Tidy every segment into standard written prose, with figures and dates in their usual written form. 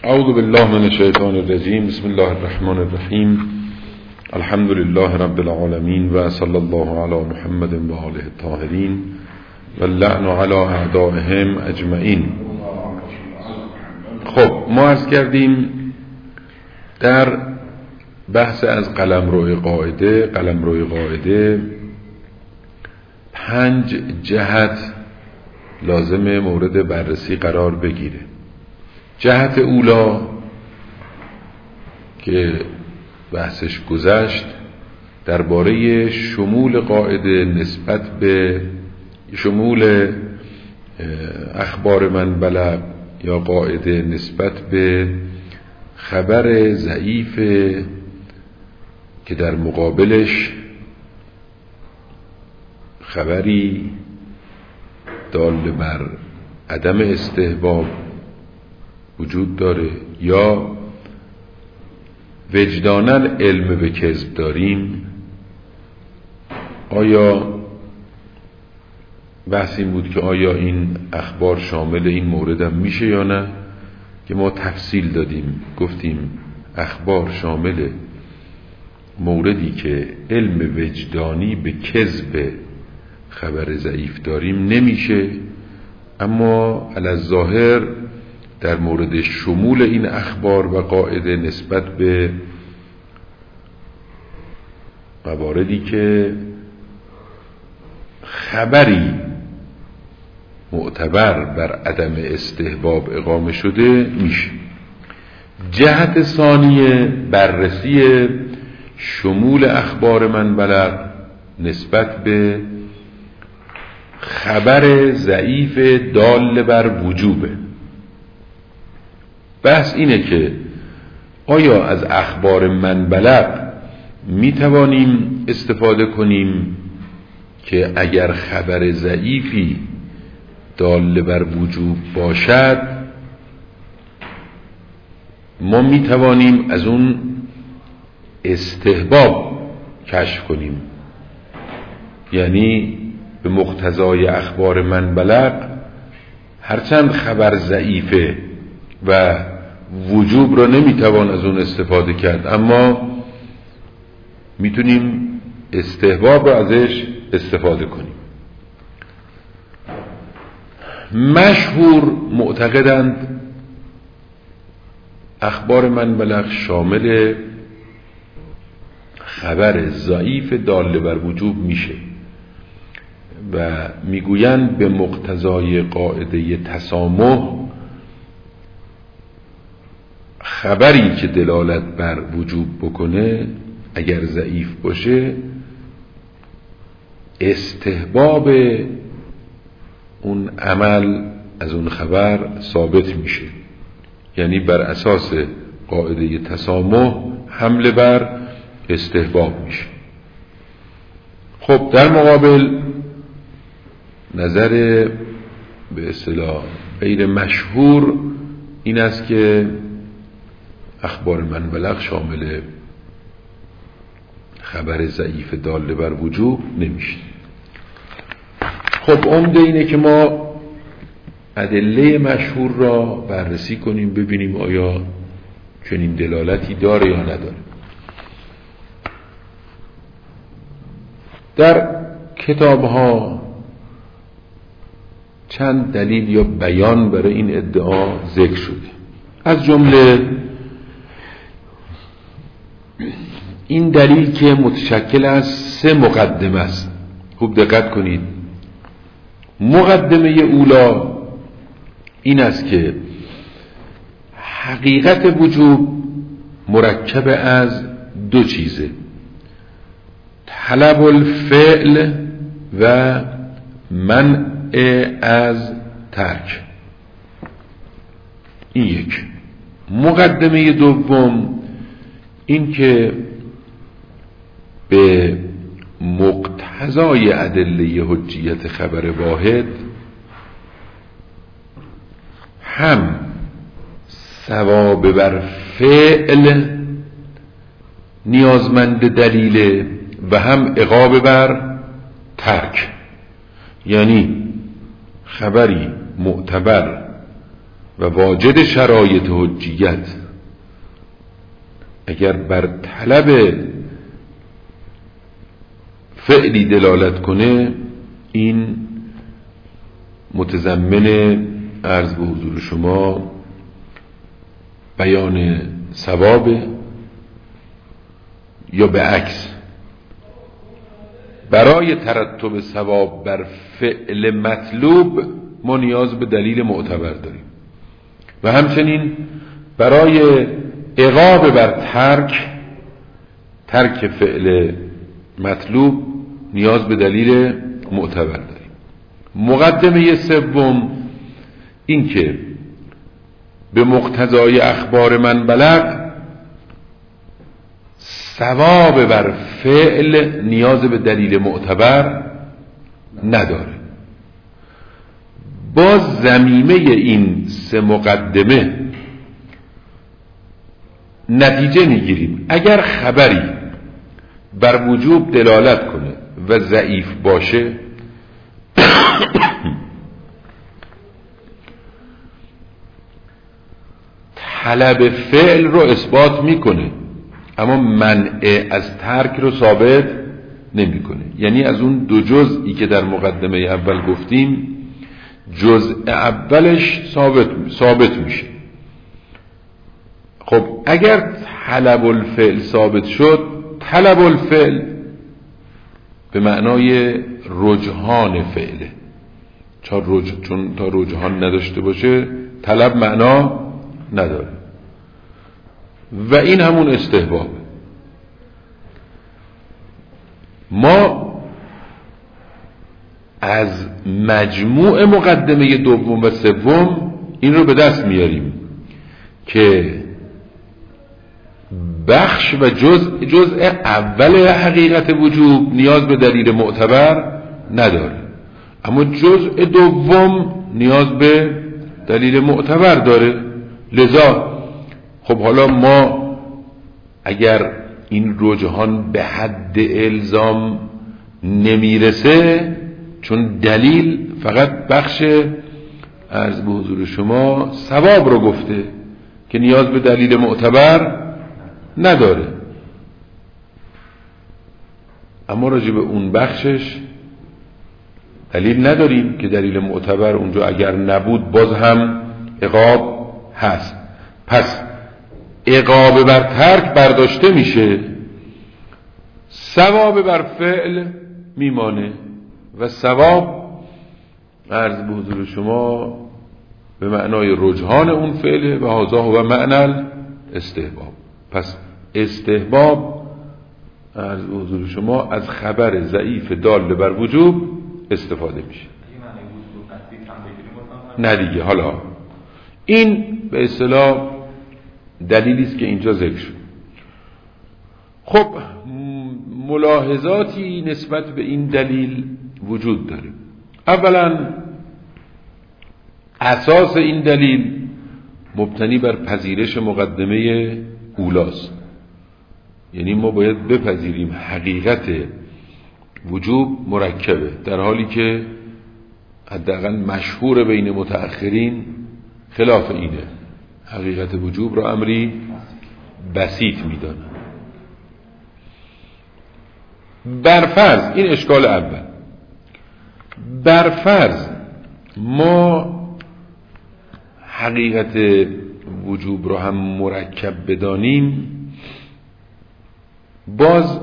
اعوذ بالله من الشیطان الرجیم. بسم الله الرحمن الرحیم. الحمد لله رب العالمین و صلی الله علی محمد و آله الطاهرین و اللعن علی اعدائهم اجمعین. خب ما عرض کردیم در بحث از قلمرو قاعده 5 جهت لازم مورد بررسی قرار بگیره. جهت اولا که بحثش گذشت درباره شمول قاعده نسبت به شمول اخبار من بلغ یا قاعده نسبت به خبر ضعیف که در مقابلش خبری دال بر عدم استحباب وجود داره یا وجداناً علم به کذب داریم. آیا بحث این بود که آیا این اخبار شامل این مورد هم میشه یا نه، که ما تفصیل دادیم گفتیم اخبار شامل موردی که علم وجدانی به کذب خبر ضعیف داریم نمیشه، اما علی الظاهر در مورد شمول این اخبار و قاعده نسبت به مواردی که خبری معتبر بر عدم استحباب اقامه شده میشه. جهت ثانیه بررسی شمول اخبار من بلغ نسبت به خبر ضعیف دال بر وجوبه. بحث اینه که آیا از اخبار من بلغ می توانیم استفاده کنیم که اگر خبر ضعیفی دال بر وجوب باشد ما می توانیم از اون استحباب کشف کنیم، یعنی به مقتضای اخبار من بلغ هرچند خبر ضعیفه و وجوب را نمیتوان از اون استفاده کرد، اما میتونیم استحباب را ازش استفاده کنیم. مشهور معتقدند اخبار من بلغ شامل خبر ضعیف دال بر وجوب میشه و میگویند به مقتضای قاعده تسامح خبری که دلالت بر وجوب بکنه اگر ضعیف باشه استحباب اون عمل از اون خبر ثابت میشه، یعنی بر اساس قاعده تسامح حمله بر استحباب میشه. خب در مقابل نظر به اصطلاح غیر مشهور این است که اخبار من بلغ شامل خبر ضعیف دال بر وجوب نمیشه. خب عمده اینه که ما ادله مشهور را بررسی کنیم ببینیم آیا چنین دلالتی داره یا نداره. در کتاب ها چند دلیل یا بیان برای این ادعا ذکر شده، از جمله این دلیل که متشکل از 3 مقدمه است. خوب دقت کنید. مقدمه اولا این است که حقیقت وجوب مرکب از 2 چیزه: طلب الفعل و منع از ترک. این یک. مقدمه دوم این که به مقتضای ادله حجیت خبر واحد هم ثواب بر فعل نیازمند دلیل و هم عقاب بر ترک، یعنی خبری معتبر و واجد شرایط حجیت اگر بر طلب فعلی دلالت کنه، این متضمن عرض به حضور شما بیان ثواب، یا به عکس برای ترتب ثواب بر فعل مطلوب ما نیاز به دلیل معتبر داریم و همچنین برای عقاب بر ترک فعل مطلوب نیاز به دلیل معتبر داریم. مقدمه سوم این که به مقتضای اخبار من بلغ ثواب بر فعل نیاز به دلیل معتبر نداره. با ضمیمه این سه مقدمه نتیجه میگیریم اگر خبری بر وجوب دلالت کنه و ضعیف باشه طلب فعل رو اثبات میکنه اما منع از ترک رو ثابت نمیکنه. یعنی از اون دو جزئی که در مقدمه اول گفتیم جزء اولش ثابت میشه. خب اگر طلب الفعل ثابت شد، طلب الفعل به معنای رجحان فعله، چون تا رجحان نداشته باشه طلب معنا نداره و این همون استحباب. ما از مجموع مقدمه دوم و سوم این رو به دست میاریم که بخش و جزء اول حقیقت وجوب نیاز به دلیل معتبر نداره، اما جزء دوم نیاز به دلیل معتبر داره. لذا خب حالا ما اگر این رجحان به حد الزام نمیرسه، چون دلیل فقط بخش عرض به حضور شما ثواب رو گفته که نیاز به دلیل معتبر نداره، اما راجع به اون بخشش دلیل نداریم که دلیل معتبر اونجا اگر نبود باز هم عقاب هست. پس عقاب بر ترک برداشته میشه، ثواب بر فعل میمانه و ثواب عرض به حضور شما به معنای رجحان اون فعله و هذا هو معنی استحباب. پس استحباب عرض به حضور شما از خبر ضعیف دال بر وجوب استفاده میشه. نه دیگه، حالا این به اصطلاح دلیلی است که اینجا ذکر شد. خب ملاحظاتی نسبت به این دلیل وجود داره. اولا اساس این دلیل مبتنی بر پذیرش مقدمه اولاست، یعنی ما باید بپذیریم حقیقت وجوب مرکبه، در حالی که حداقل مشهور بین متأخرین خلاف اینه، حقیقت وجوب را امری بسیط میدانه. برفرض، این اشکال اول، برفرض ما حقیقت وجوب را هم مرکب بدانیم، باز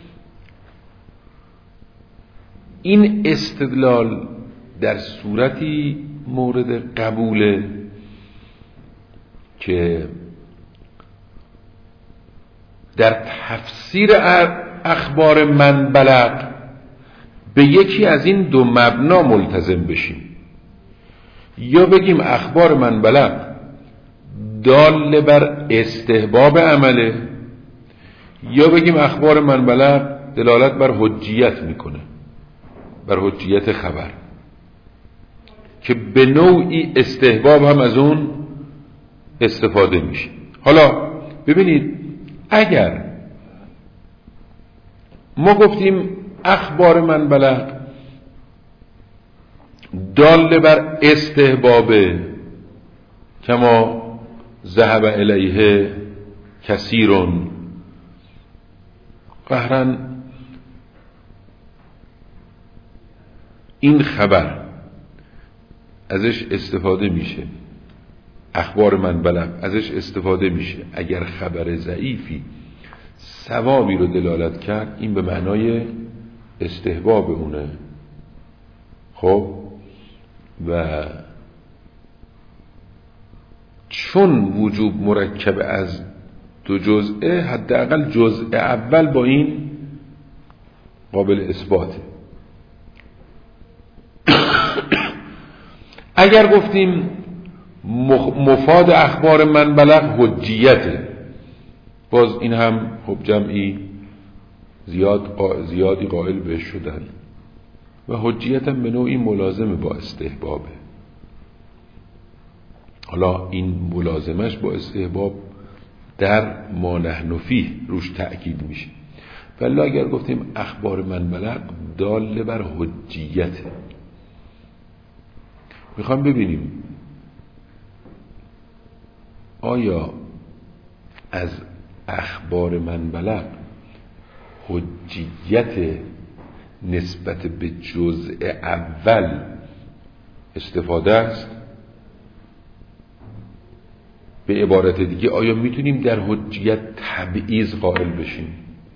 این استدلال در صورتی مورد قبوله که در تفسیر اخبار من بلغ به یکی از این دو مبنا ملتزم بشیم، یا بگیم اخبار من بلغ دال بر استحباب عمله، یا بگیم اخبار من بلغ دلالت بر حجیت میکنه، بر حجیت خبر، که به نوعی استحباب هم از اون استفاده میشه. حالا ببینید، اگر ما گفتیم اخبار من بلغ دال بر استحبابه، کما ذهب الیه کثیر. قهرا این خبر ازش استفاده میشه، اخبار من بلغ ازش استفاده میشه. اگر خبر ضعیفی ثوابی رو دلالت کرد، این به معنای استحباب اونه. خب و چون وجوب مرکب از دو جزئه، حداقل جزء اول با این قابل اثباته. اگر گفتیم مفاد اخبار من بلغ حجیته، باز این هم خب جمعی زیادی قائل بهش شدن و حجیت هم به نوعی ملازمه با استحبابه. حالا این ملازمش با استحباب در ما نحن فیه روش تأکید میشه. ولی اگر گفتیم اخبار من بلغ دال بر حجیته، میخوام ببینیم آیا از اخبار من بلغ حجیت نسبت به جزء اول استفاده است؟ به عبارت دیگه آیا میتونیم در حجیت تبعیض قائل بشیم؟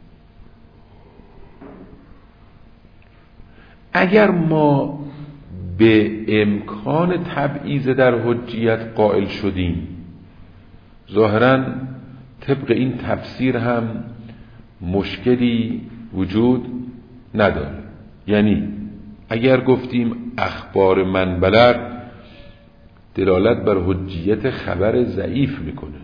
اگر ما به امکان تبعیض در حجیت قائل شدیم، ظاهراً طبق این تفسیر هم مشکلی وجود نداره. یعنی اگر گفتیم اخبار من بلغ دلالت بر حجیت خبر ضعیف میکنه،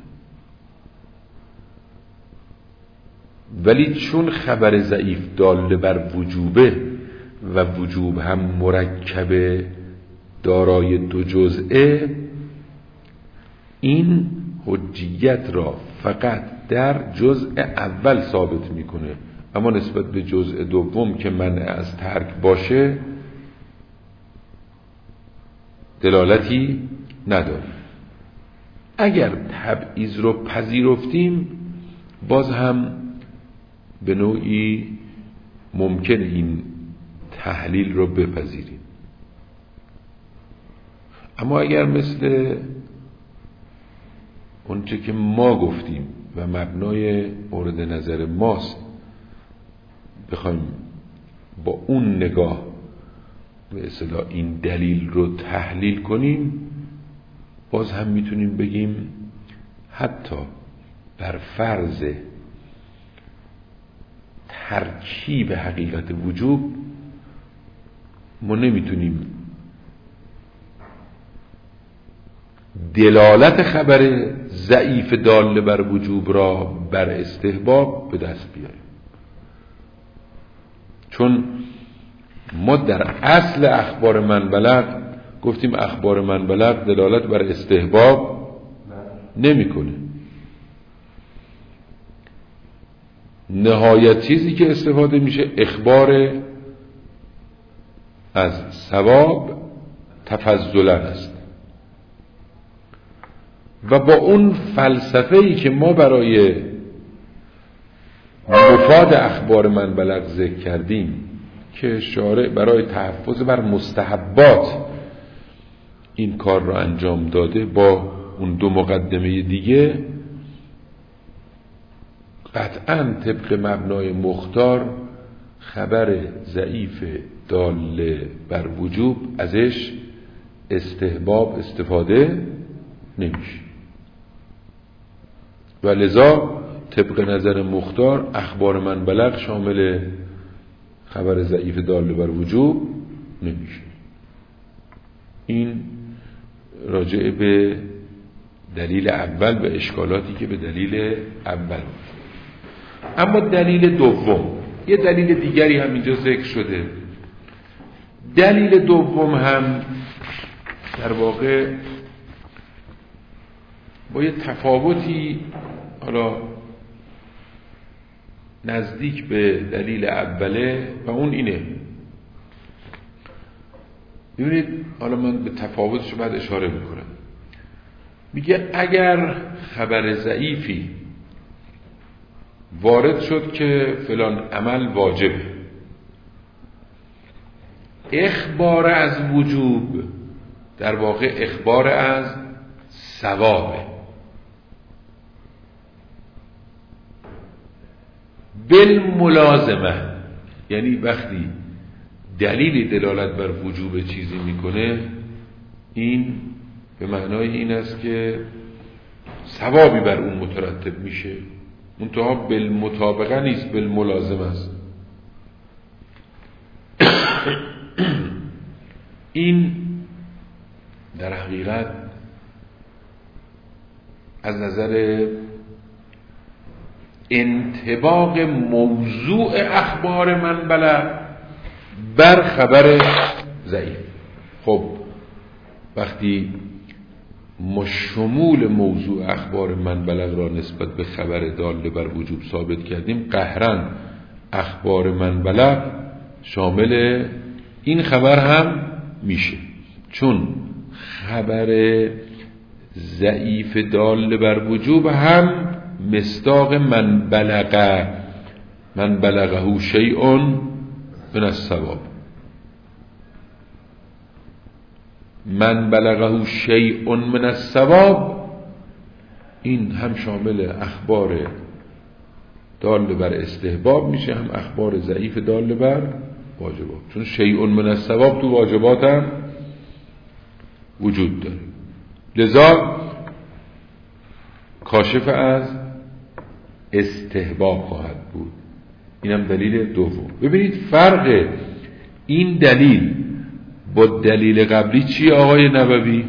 ولی چون خبر ضعیف دال بر وجوبه و وجوب هم مرکب دارای دو جزئه، این حجیت را فقط در جزء اول ثابت میکنه، اما نسبت به جزء دوم که منع از ترک باشه دلالتی نداره. اگر تبعیض رو پذیرفتیم، باز هم به نوعی ممکن این تحلیل رو بپذیریم. اما اگر مثل اونچه که ما گفتیم و مبنای مورد نظر ماست بخوایم با اون نگاه به اصطلاح این دلیل رو تحلیل کنیم، باز هم میتونیم بگیم حتی بر فرض ترکیب حقیقت وجوب ما نمیتونیم دلالت خبر ضعیف دال بر وجوب را بر استحباب به دست بیاریم، چون ما در اصل اخبار من بلغ گفتیم اخبار من بلغ دلالت بر استحباب نمیکنه. نهایت چیزی که استفاده میشه اخبار از ثواب تفضلا است و با اون فلسفه‌ای که ما برای مفاد اخبار من بلغ ذکر کردیم که شارع برای تحفظ بر مستحبات این کار را انجام داده، با اون دو مقدمه دیگه قطعاً طبق مبنای مختار خبر ضعیف دال بر وجوب ازش استحباب استفاده نمیشه و لذا طبق نظر مختار اخبار من بلغ شامل خبر ضعیف دال بر وجوب نمیشه. این راجع به دلیل اول و اشکالاتی که به دلیل اول. اما دلیل دوم، یه دلیل دیگری هم اینجا ذکر شده. دلیل دوم هم در واقع با یه تفاوتی حالا نزدیک به دلیل اوله و اون اینه. ببینید حالا من به تفاوتش بعد اشاره میکنم. میگه اگر خبر ضعیفی وارد شد که فلان عمل واجبه، اخبار از وجوب در واقع اخبار از ثوابه. بالملازمه، یعنی وقتی دلیل دلالت بر وجوب چیزی میکنه، این به معنای این است که ثوابی بر اون مترتب میشه، منتها بالمطابقه نیست، بالملازمه است. این در حقیقت از نظر انطباق موضوع اخبار منبلغ بر خبر ضعیف. خب وقتی ما شمول موضوع اخبار منبلغ را نسبت به خبر دال بر وجوب ثابت کردیم، قهرن اخبار منبلغ شامل این خبر هم میشه، چون خبر ضعیف دال بر وجوب هم مصداق من بلغه شیء من الثواب، من بلغه شیء من الثواب، این هم شامل اخبار دال بر استحباب میشه، هم اخبار ضعیف دال بر واجبات، چون شیء من الثواب تو واجبات هم وجود داره، لذا کاشف از استحباب خواهد بود. اینم دلیل دوم. ببینید فرق این دلیل با دلیل قبلی چیه آقای نووی؟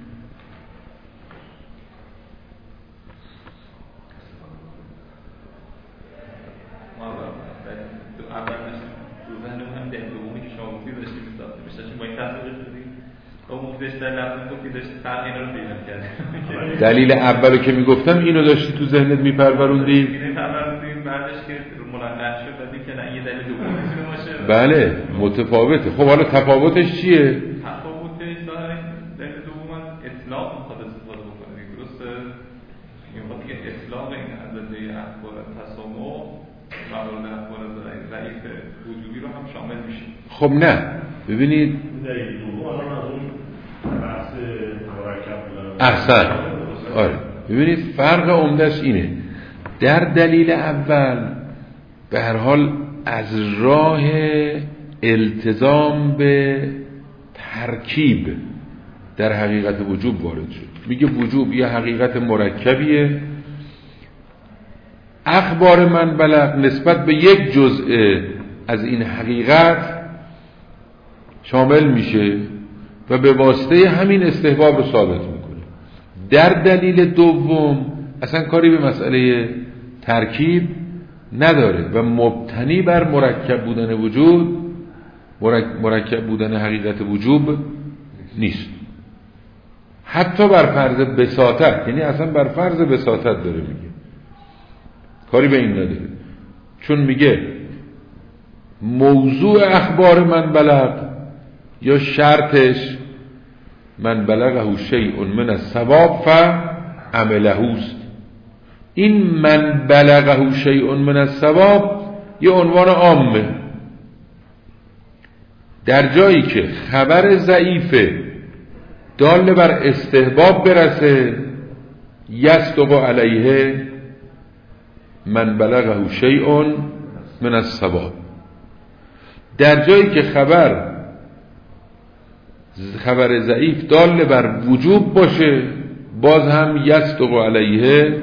دلیل اولو که میگفتم اینو داشتی تو ذهنت میپروروندی؟ بعدش که ملقح شد دیدی که نه یه دلیل دوم میتونه باشه. بله متفاوته. خب حالا تفاوتش چیه؟ تفاوتش دلیل دوم اطلاق میخواد استفاده بکنه، درسته؟ میخواد که اطلاق این عدده اخبار تسامح مورد اخبار ضعیف وجوبی رو هم شامل میشه. خب نه ببینید دلیل دوم الان از اون بحث مرکب احسن. آره ببینید فرق عمده‌اش اینه، در دلیل اول به هر حال از راه التزام به ترکیب در حقیقت وجوب وارد شد. میگه وجوب یه حقیقت مرکبیه، اخبار منبلغ نسبت به یک جزء از این حقیقت شامل میشه و به واسطه همین استحباب رو ثابت میکنه. در دلیل دوم اصلا کاری به مسئله ترکیب نداره و مبتنی بر مرکب بودن وجود، مرکب بودن حقیقت وجوب نیست، حتی بر فرض بساطت، یعنی اصلا بر فرض بساطت داره میگه، کاری به این نداره، چون میگه موضوع اخبار منبلغ یا شرطش من بلغه شیء من الثواب فعمله است. این من بلغه شیء من الثواب یه عنوان عامه، در جایی که خبر ضعیف دال بر استحباب برسه یصدق علیه من بلغه شیء من الثواب، در جایی که خبر ضعیف دال بر وجوب باشه باز هم یصدق علیه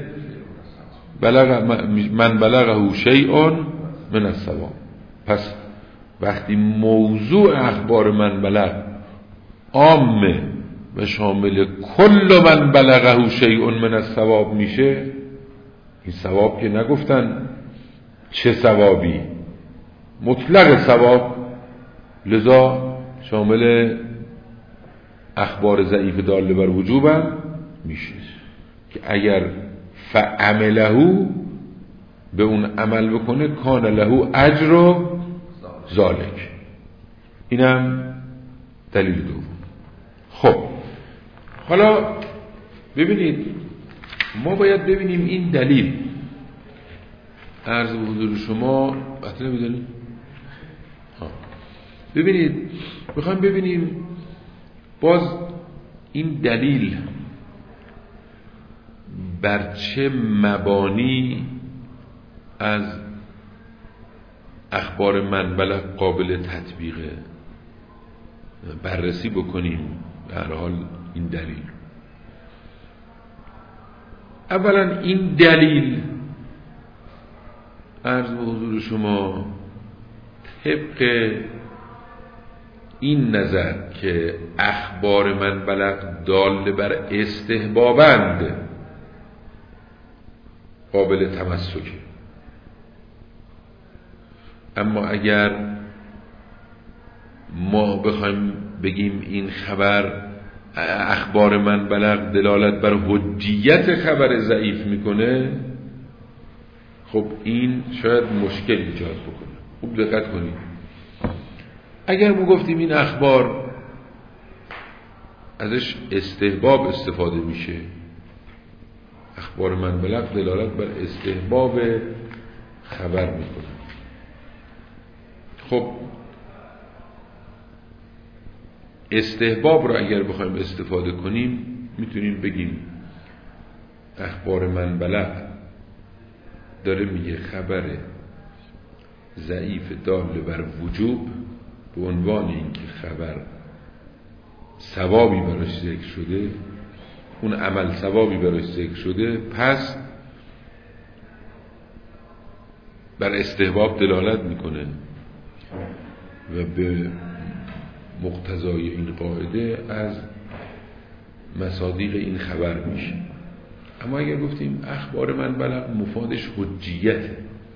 من بلغه شیء من الثواب. پس وقتی موضوع اخبار منبلغ عامه و شامل کل من بلغه شیء من الثواب میشه، این ثواب که نگفتن چه ثوابی، مطلق ثواب، لذا شامل اخبار ضعیف داله بر وجوب هم میشه که اگر فعمله به اون عمل بکنه کان له اجر ذالک. اینم دلیل دوم. خب حالا ببینید ما باید ببینیم این دلیل، عرض به حضور شما مطلب بدونید. ببینید میخوایم ببینیم باز این دلیل بر چه مبانی از اخبار منبلغ قابل تطبیقه، بررسی بکنیم به هر حال این دلیل. اولا این دلیل عرض به حضور شما طبق این نظر که اخبار منبلغ دال بر استحبابند قابل تمسکه. اما اگر ما بخوایم بگیم این خبر اخبار منبلغ دلالت بر حجیت خبر ضعیف میکنه، خب این شاید مشکل ایجاد بکنه. خوب دقت کنید، اگر ما گفتیم این اخبار ازش استحباب استفاده میشه، اخبار منبلغ دلالت بر استحباب خبر میکنه، خب استحباب رو اگر بخوایم استفاده کنیم میتونیم بگیم اخبار منبلغ داره میگه خبر ضعیف دال بر وجوب به عنوان اینکه خبر ثوابی براش ذکر شده، اون عمل ثوابی براش ذکر شده، پس بر استحباب دلالت میکنه و به مقتضای این قاعده از مصادیق این خبر میشه. اما اگر گفتیم اخبار منبلغ مفادش حجیته،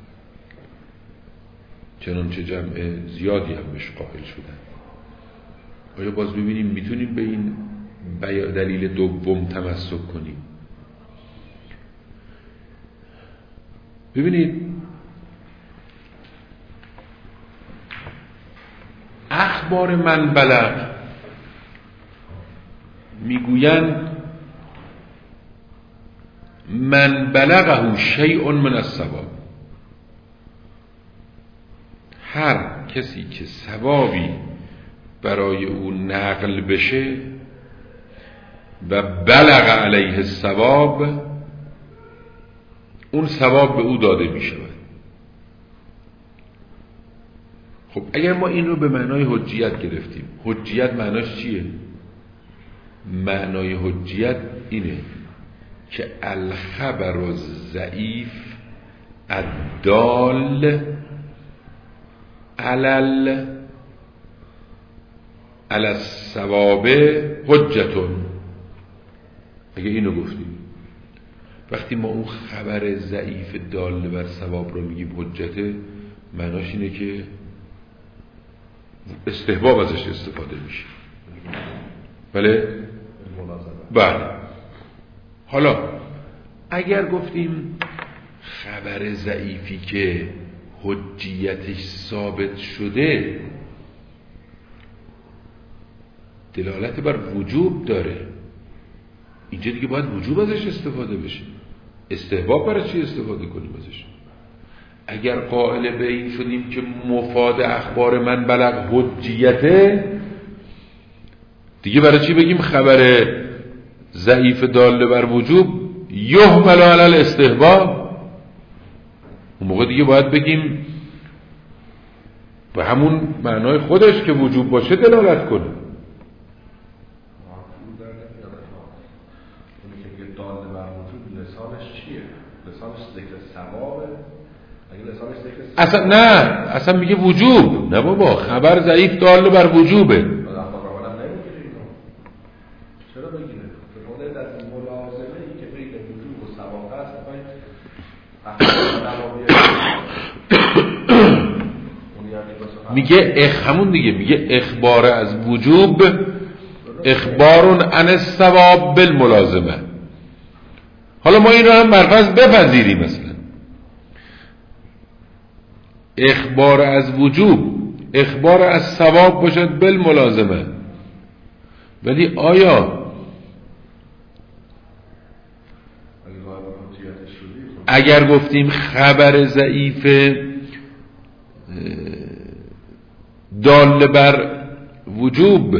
چنانچه جمع زیادی هم بهش قائل شدن، آیا باز ببینیم میتونیم به این دلیل دوم تمسک کنیم؟ ببینید اخبار منبلغ میگویند من بلغه شیء من الثواب، هر کسی که ثوابی برای او نقل بشه و بلغ علیه الثواب، اون ثواب به او داده می شود. خب اگر ما این رو به معنای حجیت گرفتیم، حجیت معناش چیه؟ معنای حجیت اینه که الخبر الضعیف الدال علی الثواب حجتون. اگه اینو گفتیم، وقتی ما اون خبر ضعیف دال بر ثواب رو میگیم حجته، معناش اینه که استحباب ازش استفاده میشه. بله. حالا اگر گفتیم خبر ضعیفی که حجیتش ثابت شده دلالت بر وجوب داره، اینجا دیگه باید وجوب ازش استفاده بشه. استحباب برای چی استفاده کنیم ازش؟ اگر قائل به این شدیم که مفاد اخبار منبلغ حجیته، دیگه برای چی بگیم خبر ضعیف دال بر وجوب یحمل علی الاستحباب؟ اون موقع دیگه باید بگیم به همون معنای خودش که وجوب باشه دلالت کنه. اصلا نه، اصلا میگه وجوب. نه بابا، خبر ضعیف دال بر وجوبه. چرا بگیره؟ خود از ملازمه ای که بین وجوب و ثواب است، میگه همون دیگه، میگه اخبار از وجوب اخبارون عن الثواب بالملازمه. حالا ما این رو هم برفرض بپذیریم، مثلا اخبار از وجوب اخبار از ثواب باشد بالملازمه، ولی آیا اگر گفتیم خبر ضعیف دال بر وجوب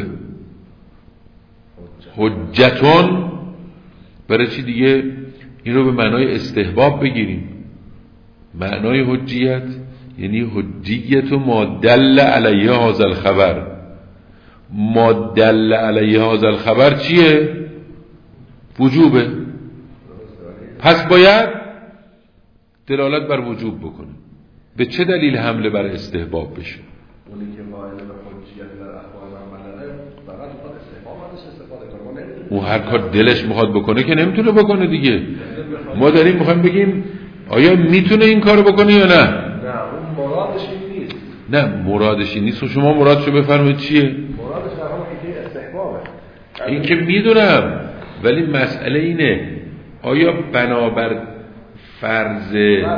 حجتون، برای چی دیگه این رو به معنای استحباب بگیریم؟ معنای حجیت یعنی حجیت و ما دل علیه هذا الخبر. ما دل علیه هذا الخبر چیه؟ وجوبه. پس باید دلالت بر وجوب بکنه. به چه دلیل حمله بر استحباب بشه؟ اونی که قائل به حجیت در اخبار معامله فقط خود استحباب ازش استفاده کنه، اون هر کار دلش میخواد بکنه که نمیتونه بکنه دیگه. ما داریم میخوایم بگیم آیا میتونه این کارو بکنه یا نه؟ نه اون مرادش این نیست. نه مرادش این نیست. و شما مرادشو بفرمایید چیه؟ مرادش در همون که استحبابه. این که میدونم، ولی مسئله اینه آیا بنابر فرض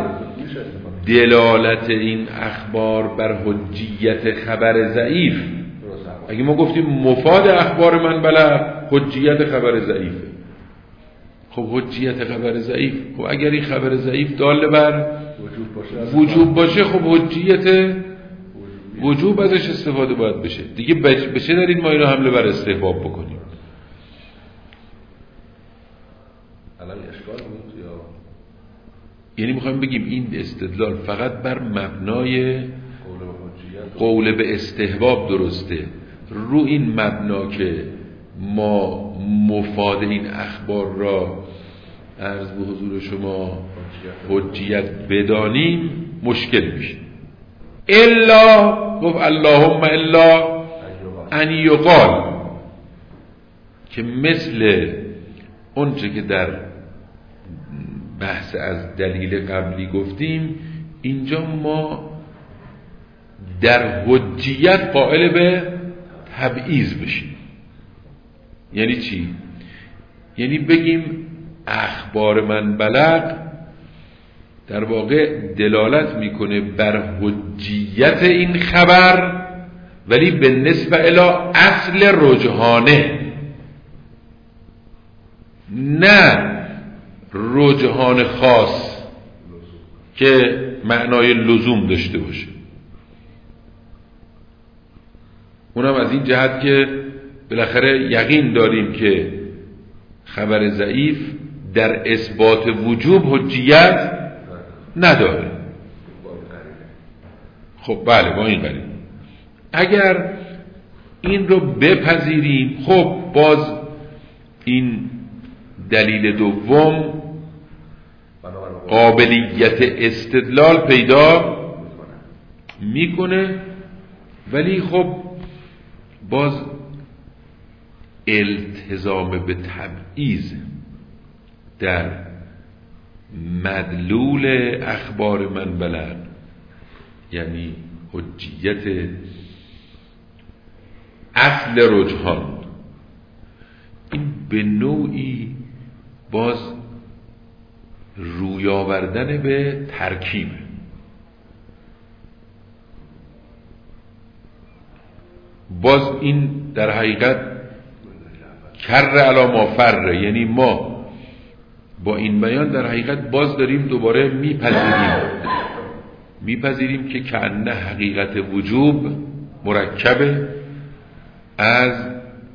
دلالت این اخبار بر حجیت خبر ضعیف، اگه ما گفتیم مفاد اخبار من بلغ حجیت خبر ضعیفه، خب حجیت خبر ضعیف، خب اگر این خبر ضعیف دال بر وجوب باشه خب حجیت وجوب ازش استفاده باید بشه دیگه. بشه در این ما اینو حمله بر استحباب بکنیم. الان اشکال بود یا یعنی میخوایم بگیم این استدلال فقط بر مبنای قول به استحباب درسته، رو این مبنا که ما مفاد این اخبار را عرض به حضور شما حجیت بدانیم مشکل میشه. الا گفت اللهم الا ان یقال، که مثل اونچه که در بحث از دلیل قبلی گفتیم، اینجا ما در حجیت قائل به تبعیض بشیم. یعنی چی؟ یعنی بگیم اخبار من بلغ در واقع دلالت میکنه بر حجیت این خبر، ولی به نسبت الی اصل رجحانه، نه رجحان خاص که معنای لزوم داشته باشه. اونم از این جهت که بالاخره یقین داریم که خبر ضعیف در اثبات وجوب حجیت نداره. خب بله با این قرینه اگر این رو بپذیریم، خب باز این دلیل دوم قابلیت استدلال پیدا میکنه، ولی خب باز التزام به تبعیض در مدلول اخبار من بلغ، یعنی حجیت اصل رجحان، این به نوعی باز روی آوردن به ترکیب. باز این در حقیقت کر علی ما فر، یعنی ما با این بیان در حقیقت باز داریم دوباره میپذیریم که کأن حقیقت وجوب مرکب از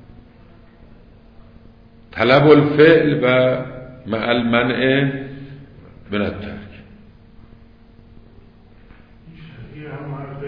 طلب الفعل و مع المنع من الترک. این هم حرف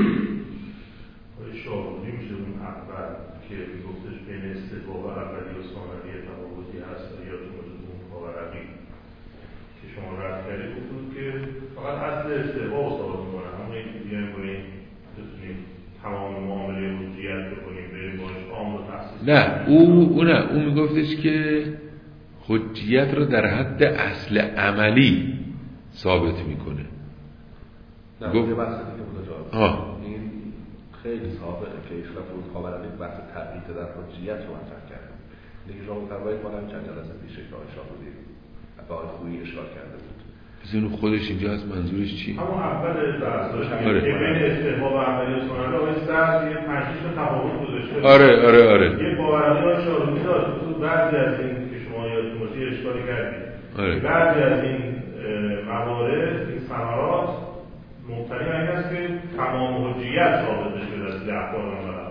شاهدی میشه اون اول که گفتش بین استحباب اولی و ثانوی تفاوتی هست یا تو موجود اون پاورقی که شما رد کردید گفتود که فقط اصل استحباب ثابت میکنه، همون این که بیایم با این بتونیم تمام معامله حجیت بکنیم بریم باش عام و تخصیص. نه او میگفتش که حجیت رو در حد اصل عملی ثابت میکنه. نه گفت یه بحث دیگه بود جا. این خیلی سابقه که ایشون فرود خاورقی بحث تبعیض در حجیت رو مطرح کرده. دیگه شما فرمایید ما هم چند جلسه پیش که آقای بودیم و آقای خویی اشاره کرده بود. پس اینو خودش اینجا از منظورش چی؟ همون اول بحثش که بین استحباب عملی و ثانوی آقای سرد یه 5 تا تفاوت گذاشته. آره. یه باورقی ها شاهدی داد تو بعضی از این که شما یادتون باشه اشاره کردید. بعضی از این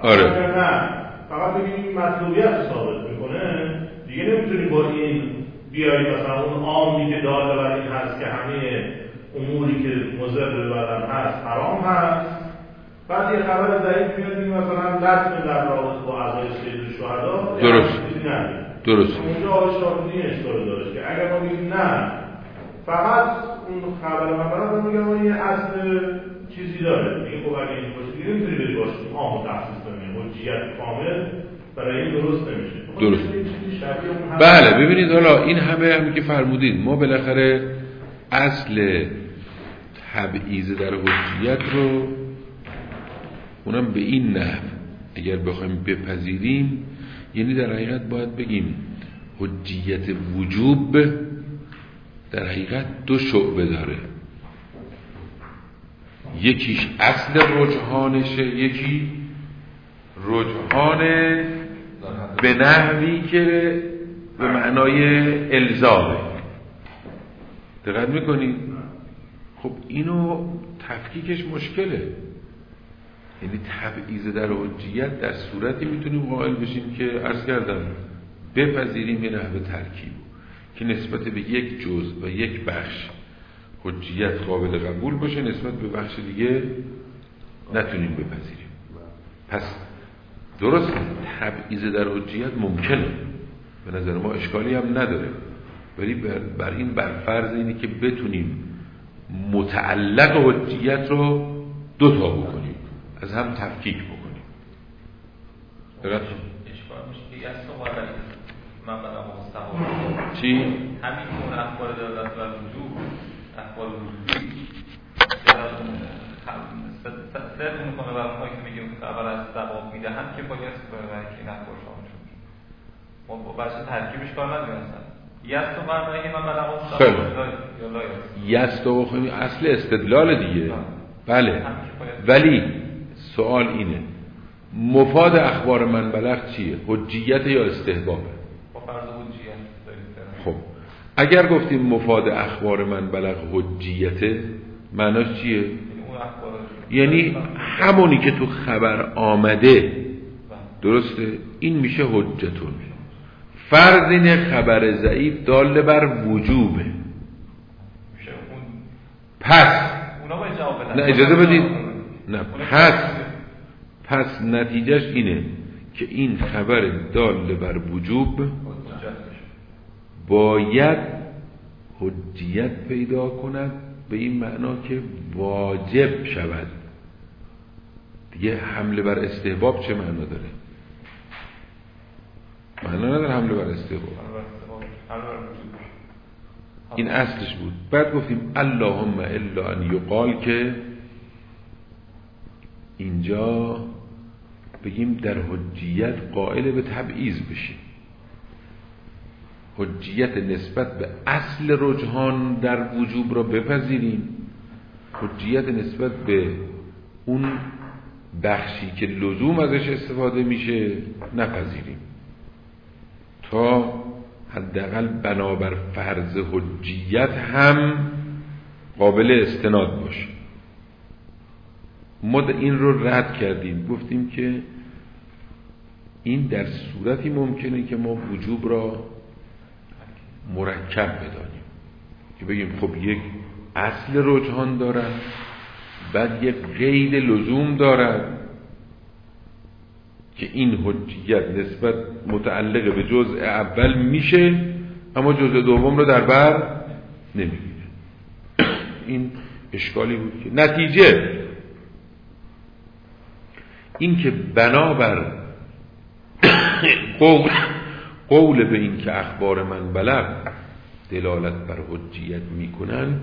آره. نه فقط بگیم این مطلوبیت ثابت میکنه، دیگه نمیتونی با این بیاری مثلا اون عامی که داده بر این هست که همه اموری که مضر به بدن هست حرام هست، بعد یه خبر ضعیف میاد این مثلا لطمه در رابطه با اعضای سید الشهدا. درست. اونجا آقای شاهدی اشکال داره که اگر ما بگیم نه فقط اون خبر من میگم یه اصل چیزی داره دیگه، خب اگه این باشه دیگه نمیتونی بری باشه عام و تخصیص کنیم، حجیت کامل برای این درست نمیشه. درست. بله ببینید حالا این همه که فرمودید ما بالاخره اصل تبعیض در حجیت رو اونم به این نحو اگر بخوایم بپذیریم، یعنی در حقیقت باید بگیم حجیت وجوب در حقیقت دو شعبه داره، یکیش اصل رجحانشه، یکی رجحان به نحوی که به معنای الزامه. دقت میکنید؟ خب اینو تفکیکش مشکله، یعنی تبعیض در حجیت در صورتی میتونیم قائل بشیم که عرض کردم بپذیریم یه نحو ترکیب که نسبت به یک جزء و یک بخش حجیت قابل قبول باشه، نسبت به بخش دیگه نتونیم بپذیریم. پس درست تبعیض در حجیت ممکنه، به نظر ما اشکالی هم نداره، ولی بر این فرض اینه که بتونیم متعلق حجیت رو دو تا بکنیم، از هم تفکیک بکنیم. درست؟ اشکال میشه که از سوال من بدم مستقام چی؟ همین اون اخبار دلالت بر وجود، اخبار وجودی صرف میکنه برای ما که میگیم خبر از ثواب میدهند که باید برای که این اخبار شامل شد. ما با بحث ترکیبش کار نداریم اصلا. یست و معنی که من بدم مستقام یا یست و بخونیم اصل استدلال دیگه. بله. ولی سوال اینه مفاد اخبار من بلغ چیه؟ حجیت یا استحبابه؟ با فرض حجیت داریم. خب اگر گفتیم مفاد اخبار من بلغ حجیته معناش چیه؟ یعنی همونی که تو خبر آمده، درسته؟ این میشه حجتون. فرض اینه خبر ضعیف دال بر وجوبه. پس نه اجازه بدید، نه پس نتیجهش اینه که این خبر دال بر وجوب باید حجیت پیدا کند، به این معنا که واجب شود. دیگه حمله بر استحباب چه معنا داره؟ معنا نداره حمله بر استحباب. این اصلش بود. بعد گفتیم اللهم الا ان یقال که اینجا بگیم در حجیت قائل به تبعیض بشیم، حجیت نسبت به اصل رجحان در وجوب را بپذیریم، حجیت نسبت به اون بخشی که لزوم ازش استفاده میشه نپذیریم، تا حداقل بنابر فرض حجیت هم قابل استناد باشه. ما این رو رد کردیم، گفتیم که این در صورتی ممکنه که ما وجوب را مرکب بدانیم، که بگیم خب یک اصل رجحان دارد، بعد یک قید لزوم دارد که این حجیت نسبت متعلق به جزء اول میشه اما جزء دوم رو در بر نمیگیره. این اشکالی بود که نتیجه این که بنابر قول به این که اخبار من بلغ دلالت بر حجیت میکنن،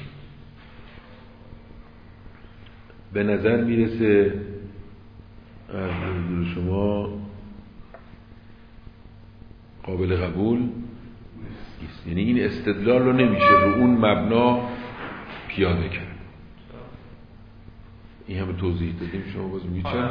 به نظر میرسه از نظر شما قابل قبول نیست. یعنی این استدلال رو نمیشه رو اون مبنا پیاده کرد. این همه توضیح دادیم، شما باز میگید چرا؟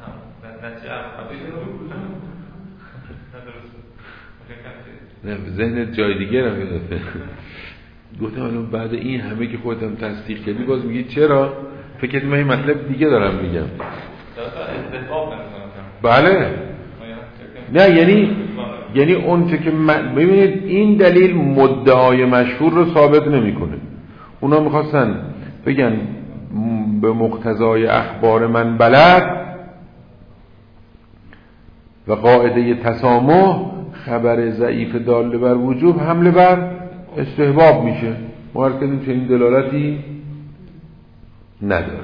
نه ذهنت جای دیگه رو میدافه. گفتم الان بعد این همه که خودم تصدیق کردی باز میگید چرا؟ فکر کنم من این مطلب دیگه دارم میگم. استحباب نمی‌کنم. بله نه یعنی اون چه که ببینید این دلیل مدعای مشهور رو ثابت نمیکنه. اونا میخواستن بگن به مقتضای اخبار من بلد و قاعده تسامح خبر ضعیف دال بر وجوب حمله بر استحباب میشه. ما عرض کردیم چنین دلالتی نداره.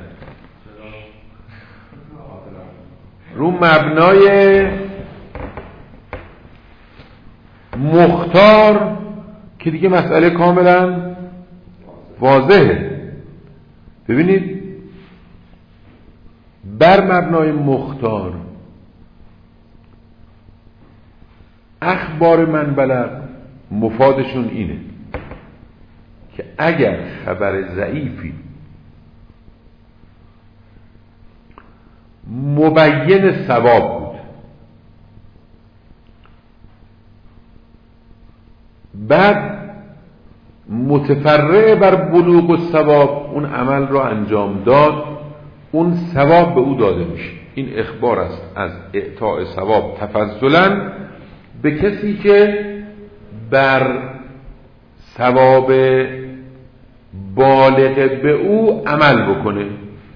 رو مبنای مختار که دیگه مسئله کاملا واضحه. ببینید بر مبنای مختار اخبار من بلغ مفادشون اینه که اگر خبر ضعیفی مبین ثواب بود بعد متفرع بر بلوغ الثواب اون عمل را انجام داد، اون ثواب به او داده میشه. این اخبار است از اعطاء ثواب تفضلا به کسی که بر ثواب بالغ به او عمل بکنه.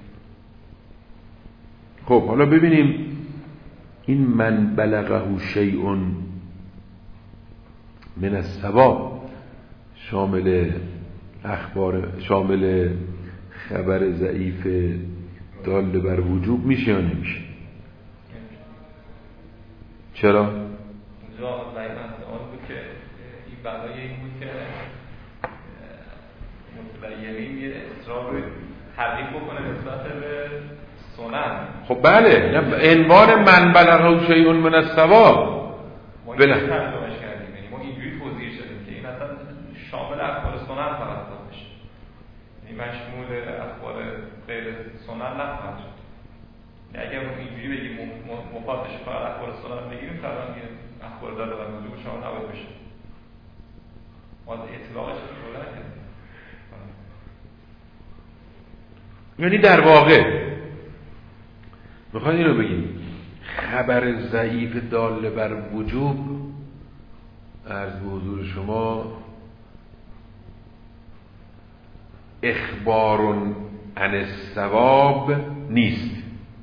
خب حالا ببینیم این من بلغه شیء من الثواب شامل خبر ضعیف دال بر وجوب میشه یا نمیشه؟ چرا؟ اینجا آن بود که این بنای این بود که متبیرین یه اصرار رو تحقیق بکنه نسبت به سنن. خب بله عنوان من بلغه شیء من الثواب ما اینجوری ترجمهش کردیم، یعنی ما اینجوری توضیح شدیم که این اصلا شامل اخبار سنن فقط باشه، یعنی مشمول اخبار غیر سنن نخواهد شد. اگر ما اینجوری بگیم مفادش فقط اخبار سنن بگیریم طبعا اخبار داده و موجود شما نباید بشه. ما اطلاقش رو نکردیم. یعنی در واقع میخواید اینو بگیم خبر ضعیف دال بر وجوب عرض به حضور شما اخبار عن الثواب نیست.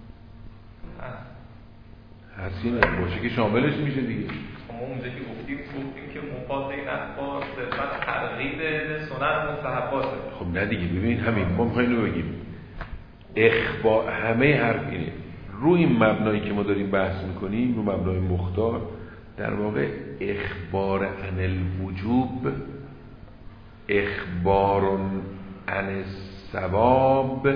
حسینه باشه که شاملش میشه دیگه. ما اونجا که گفتیم که مفاد این اخبار صرفا ترغیب سنن مستحباته. خب نه دیگه ببین همین ما میخوایم اینو بگیم اخبار همه حرف اینه رو این مبنایی که ما داریم بحث میکنیم رو مبنای مختار در واقع اخبار عن الوجوب اخبار عن الثواب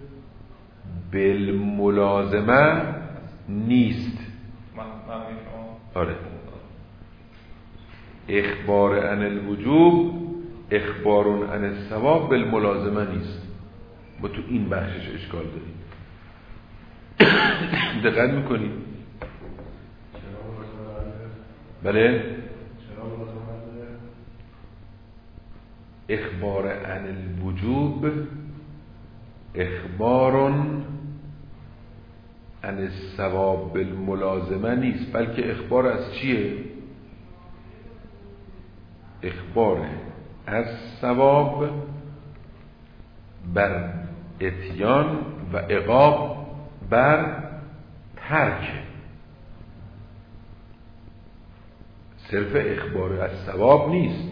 بالملازمه نیست. آره اخبار عن الوجوب اخبار عن الثواب بالملازمه نیست. ما تو این بخشش اشکال داریم. دقت میکنید؟ بله اخبار عن الوجوب اخبار عن الثواب بالملازمه نیست، بلکه اخبار از چیه؟ اخبار از ثواب بر اتیان و عقاب بر ترک. صرف اخبار از ثواب نیست،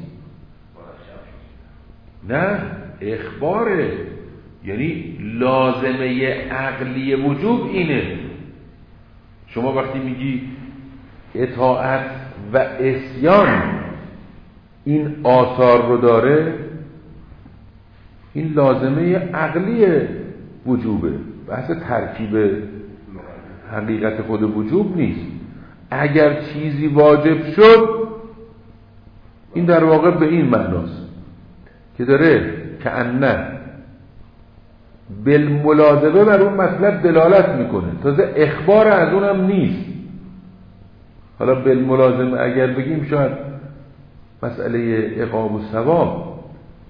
نه اخباره، یعنی لازمه عقلی وجوب اینه. شما وقتی میگی اطاعت و عصیان این آثار رو داره، این لازمه عقلی وجوبه، بحث ترکیب حقیقت خود وجوب نیست. اگر چیزی واجب شد این در واقع به این معناست که داره کأنه بالملازمه بر اون مطلب دلالت میکنه، تازه اخبار از اونم نیست. حالا بالملازمه اگر بگیم شاید مسئله عقاب و ثواب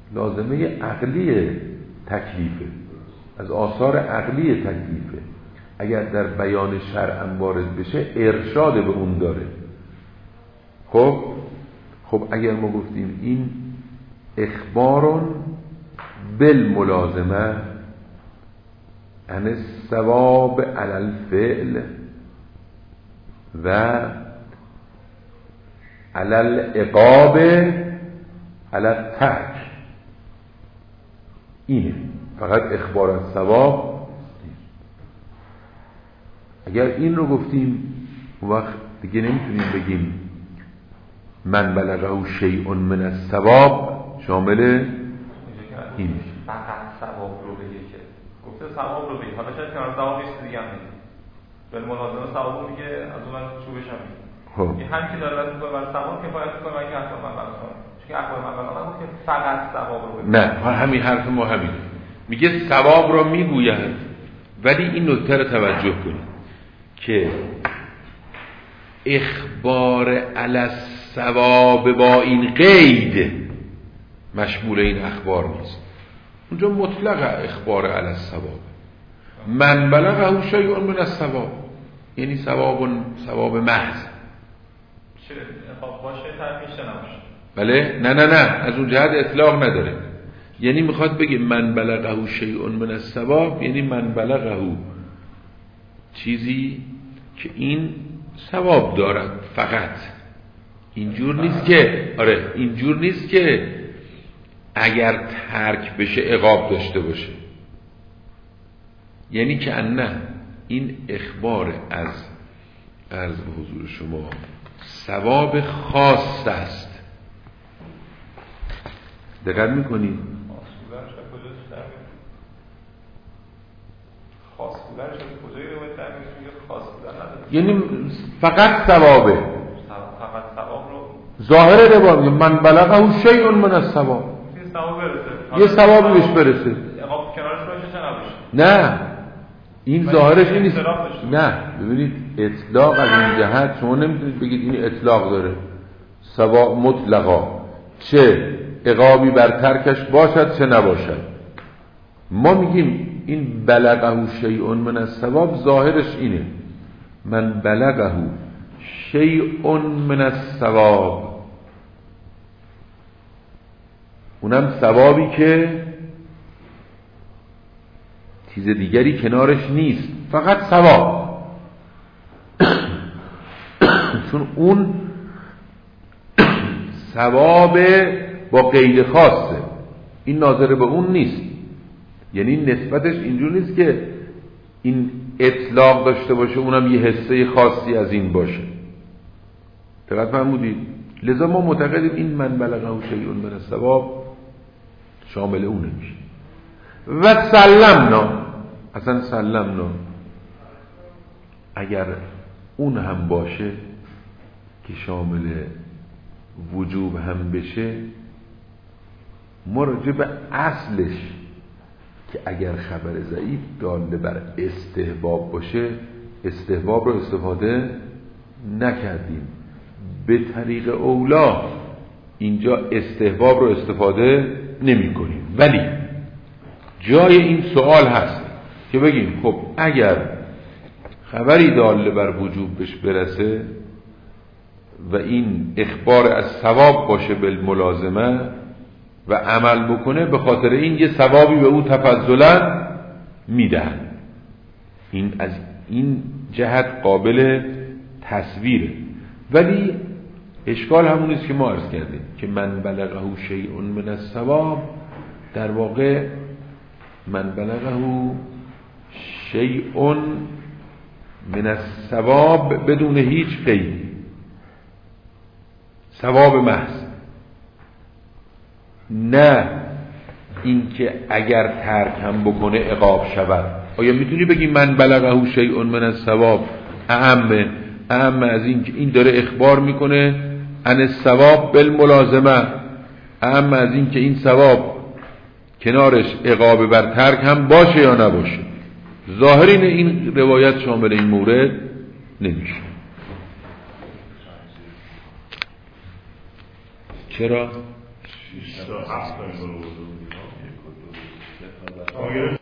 لازمه عقلی تکلیفه، از آثار عقلی تکلیفه، اگر در بیان شرع وارد بشه ارشاد به اون داره. خب اگر ما گفتیم این اخبارون بالملازمه عن الثواب علی الفعل و علی العقاب علی الترک، اینه، فقط اخبار از ثواب. اگر این رو گفتیم وقت دیگه نمیتونیم بگیم من بلغه شیء من الثواب شامل این میشه. فقط ثواب رو بگه که گفته ثواب رو بگه، حالا شاید کنار ثواب نیست دیگه هم نیست، ولی ملازمه ثواب میگه از اون چوبش هم میگه. این هم که داره رد میکنه بر ثواب کفایت میکنه و اینکه اخبار من بلغه، چون اخبار من بلغه نگفت که فقط ثواب رو بگه. نه، همین حرف ما همین میگه ثواب رو میگوید، ولی این نکته رو توجه کنید که اخبار علی الثواب با این قید مشمول این اخبار نیست. اونجا مطلق اخبار علی الثواب، من بلغه شیء من الثواب یعنی ثواب محض. چه اخبار باشه ترکیش نباشه؟ بله، نه از اون جهت اطلاق نداره. یعنی میخواد بگه من بلغه شیء من الثواب یعنی من بلغه چیزی که این ثواب دارد فقط. اینجور نیست که اگر ترک بشه عقاب داشته باشه. یعنی که نه، این اخبار از عرض به حضور شما ثواب خاص است. دقت میکنید؟ خاص بودن شد کجایی روایت در میگه خاص بودن نداره، یعنی فقط ثوابه. فقط ثواب رو ظاهر روایت من بلغه شیء من الثواب، یه ثوابی بهش برسه، عقاب کنارش باشه چه نباشه. نه این ظاهرش این نیست. نه ببینید اطلاق از این جهت شما نمیتونید بگید این اطلاق داره ثواب مطلقا، چه عقابی بر ترکش باشد چه نباشد. ما میگیم این بلغه شیء من الثواب ظاهرش اینه من بلغه شیء من الثواب، اونم ثوابی که چیز دیگری کنارش نیست، فقط ثواب. چون اون ثواب با قید خاصه، این ناظر به اون نیست. یعنی نسبتش اینجور نیست که این اطلاق داشته باشه اونم یه حصه خاصی از این باشه. دقت فرمودید؟ لذا ما معتقدیم این من بلغه شیء من الثواب شامل اون نمیشه. و سلمنا اگر اون هم باشه که شامل وجوب هم بشه، مراجع به اصلش که اگر خبر ضعیف داله بر استحباب باشه استحباب رو استفاده نکردیم، به طریق اولا اینجا استحباب رو استفاده نمی کنیم. ولی جای این سوال هست که بگیم خب اگر خبری داله بر وجوب بهش برسه و این اخبار از ثواب باشه بالملازمه و عمل بکنه، به خاطر این یه ثوابی به او تفضلا میدهن، این از این جهت قابل تصویره. ولی اشکال همون است که ما عرض کردیم که من بلغه شیء من الثواب در واقع من بلغه شیء من الثواب بدون هیچ قید، ثواب محض، نه اینکه اگر ترک هم بکنه عقاب شود. آیا میتونی بگی من بلغه شیء من الثواب اعم از این که این داره اخبار میکنه عن الثواب بالملازمه، اعم از این که این ثواب کنارش عقاب بر ترک هم باشه یا نباشه. ظاهرین این روایت شامل این مورد نمیشه. چرا؟